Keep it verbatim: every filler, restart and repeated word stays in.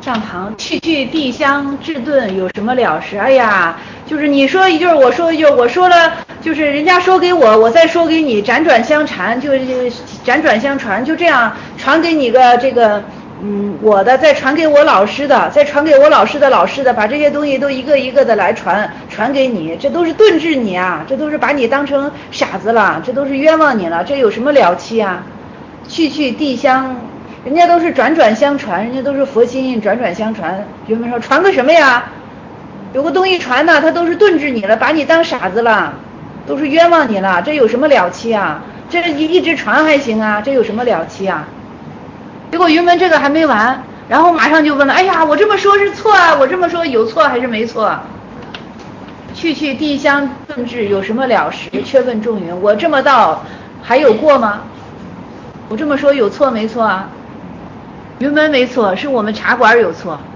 上堂，去去地相治顿，有什么了事？哎呀，就是你说一句，我说一句，我说了，就是人家说给我，我再说给你，辗转相缠，就辗转相传，就这样传给你个这个，嗯，我的再传给我老师的，再传给我老师的老师的，把这些东西都一个一个的来传传给你，这都是顿治你啊，这都是把你当成傻子了，这都是冤枉你了，这有什么了期啊？去去地相。人家都是转转相传，人家都是佛心转转相传。学们说传个什么呀？有个东西传呢，他都是顿治你了，把你当傻子了，都是冤枉你了，这有什么了期啊？这一直传还行啊，这有什么了期啊？结果云门这个还没完，然后马上就问了，哎呀，我这么说是错啊，我这么说有错还是没错？去去地相顿治，有什么了时？却问众云，我这么道还有过吗？我这么说有错没错啊？云门没错，是我们茶馆有错。